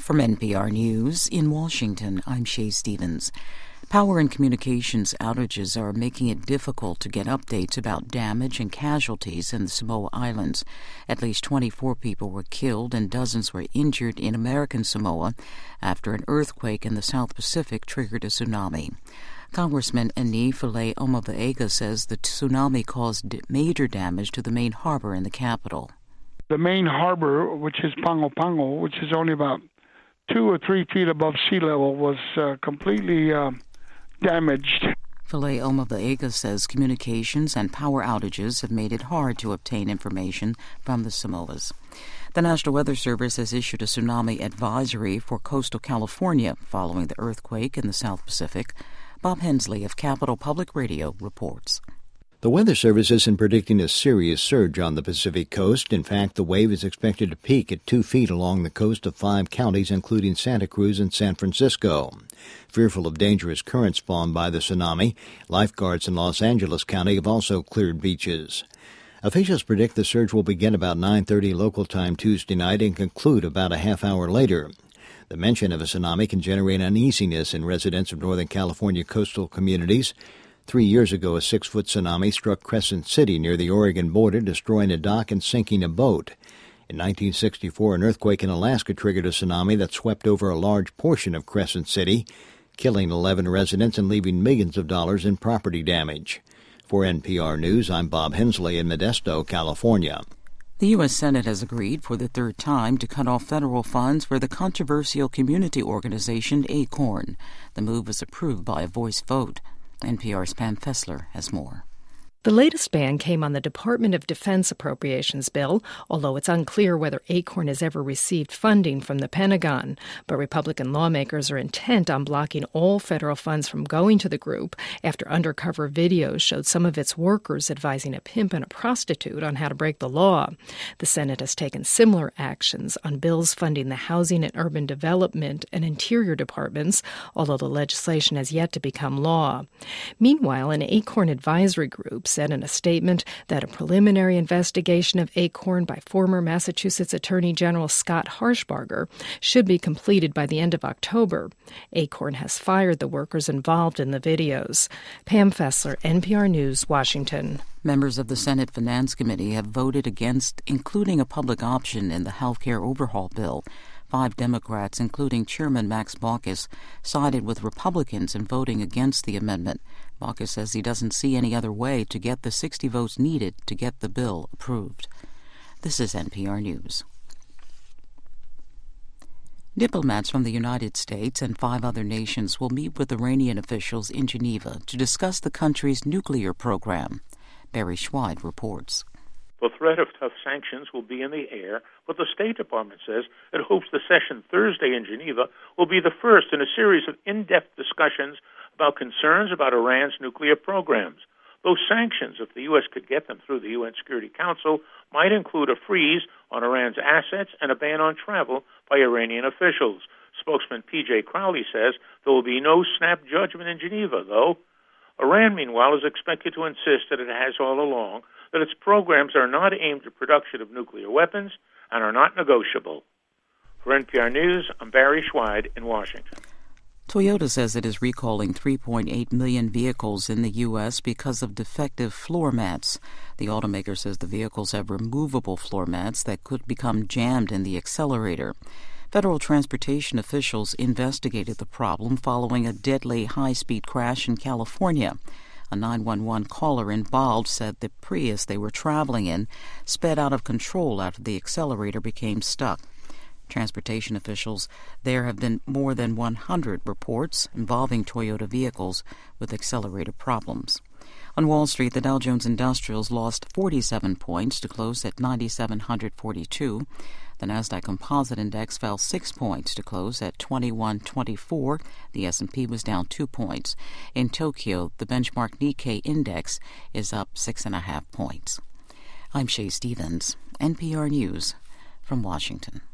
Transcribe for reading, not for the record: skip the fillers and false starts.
From NPR News in Washington, I'm Shay Stevens. Power and communications outages are making it difficult to get updates about damage and casualties in the Samoa Islands. At least 24 people were killed and dozens were injured in American Samoa after an earthquake in the South Pacific triggered a tsunami. Congressman Eni Fale-Omavaega says the tsunami caused major damage to the main harbor in the capital. The main harbor, which is Pago Pago, which is only about 2 or 3 feet above sea level, was completely damaged. Fale-Omavaega says communications and power outages have made it hard to obtain information from the Samoas. The National Weather Service has issued a tsunami advisory for coastal California following the earthquake in the South Pacific. Bob Hensley of Capital Public Radio reports. The Weather Service isn't predicting a serious surge on the Pacific coast. In fact, the wave is expected to peak at 2 feet along the coast of 5 counties, including Santa Cruz and San Francisco. Fearful of dangerous currents spawned by the tsunami, lifeguards in Los Angeles County have also cleared beaches. Officials predict the surge will begin about 9:30 local time Tuesday night and conclude about a half hour later. The mention of a tsunami can generate uneasiness in residents of Northern California coastal communities. 3 years ago, a 6-foot tsunami struck Crescent City near the Oregon border, destroying a dock and sinking a boat. In 1964, an earthquake in Alaska triggered a tsunami that swept over a large portion of Crescent City, killing 11 residents and leaving millions of dollars in property damage. For NPR News, I'm Bob Hensley in Modesto, California. The U.S. Senate has agreed for the third time to cut off federal funds for the controversial community organization ACORN. The move was approved by a voice vote. NPR's Pam Fessler has more. The latest ban came on the Department of Defense appropriations bill, although it's unclear whether ACORN has ever received funding from the Pentagon. But Republican lawmakers are intent on blocking all federal funds from going to the group after undercover videos showed some of its workers advising a pimp and a prostitute on how to break the law. The Senate has taken similar actions on bills funding the Housing and Urban Development and Interior departments, although the legislation has yet to become law. Meanwhile, an ACORN advisory group said in a statement that a preliminary investigation of ACORN by former Massachusetts Attorney General Scott Harshbarger should be completed by the end of October. ACORN has fired the workers involved in the videos. Pam Fessler, NPR News, Washington. Members of the Senate Finance Committee have voted against including a public option in the health care overhaul bill. 5 Democrats, including Chairman Max Baucus, sided with Republicans in voting against the amendment. Baucus says he doesn't see any other way to get the 60 votes needed to get the bill approved. This is NPR News. Diplomats from the United States and 5 other nations will meet with Iranian officials in Geneva to discuss the country's nuclear program. Barry Schweid reports. The threat of tough sanctions will be in the air, but the State Department says it hopes the session Thursday in Geneva will be the first in a series of in-depth discussions about concerns about Iran's nuclear programs. Those sanctions, if the U.S. could get them through the UN Security Council, might include a freeze on Iran's assets and a ban on travel by Iranian officials. Spokesman P.J. Crowley says there will be no snap judgment in Geneva, though. Iran, meanwhile, is expected to insist that it has all along that its programs are not aimed at production of nuclear weapons and are not negotiable. For NPR News, I'm Barry Schweid in Washington. Toyota says it is recalling 3.8 million vehicles in the U.S. because of defective floor mats. The automaker says the vehicles have removable floor mats that could become jammed in the accelerator. Federal transportation officials investigated the problem following a deadly high-speed crash in California. A 911 caller involved said the Prius they were traveling in sped out of control after the accelerator became stuck. Transportation officials there have been more than 100 reports involving Toyota vehicles with accelerator problems. On Wall Street, the Dow Jones Industrials lost 47 points to close at 9,742. The Nasdaq Composite Index fell 6 points to close at 2124. The S&P was down 2 points. In Tokyo, the benchmark Nikkei Index is up 6.5 points. I'm Shay Stevens, NPR News from Washington.